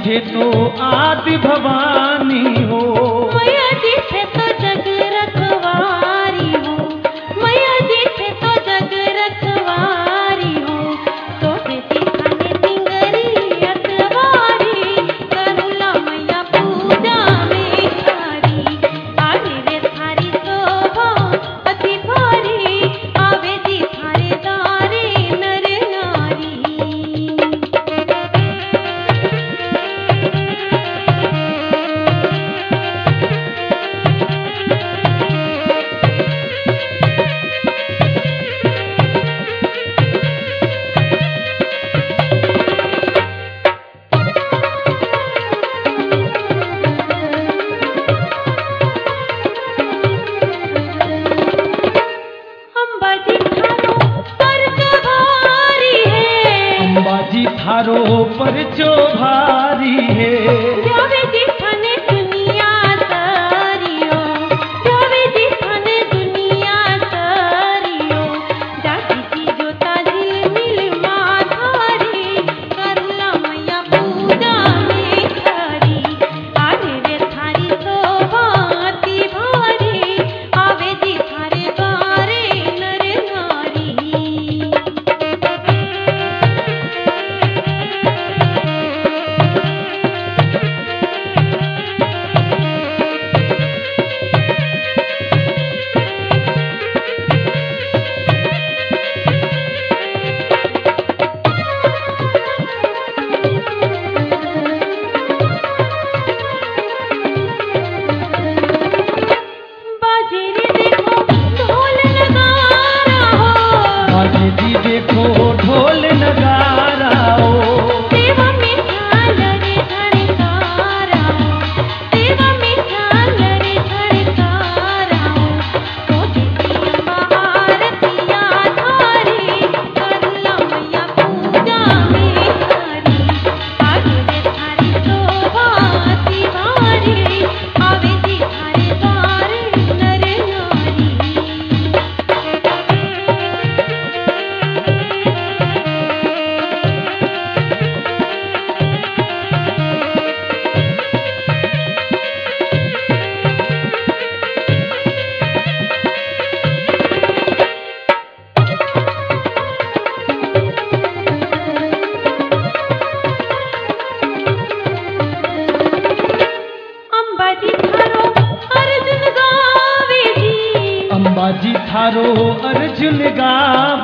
थे तो आदि भवानी हो, मैया जी थे तो जग रखवारी हो, मैया जी थे तो जग रखवारी हो। तो दिखाने तिंगरी अतवारी, करुला मैया पूजा में खारी। आवे रे थारी शोभा अति भारी, आवे जी थारे दारे नर नारी। अंबाजी थारो पर जो भारी है, जावे जी थाने दुनिया सारियो, जावे जी थाने दुनिया सारियो। जागी की जोता झिलमिल माधारी, करुला मैया पूजा में खारी। आवे रे थारी शोभा अति भारी, आवे जी थारे द्वारे नर नारी। बाजे जी देखो ढोल नगारा हो, सेवा में झालर झनकारा हो, सेवा में झालर झनकारा हो। तो देखिए आरतिया धारी, करुला मैया पूजा में खारी। आगे रे थारी शोभा अति भारी, आवे जी थारे द्वारे नर नारी। अंबाजी थारो अर्जुन गावे जी, अंबाजी थारो अर्जुन गावे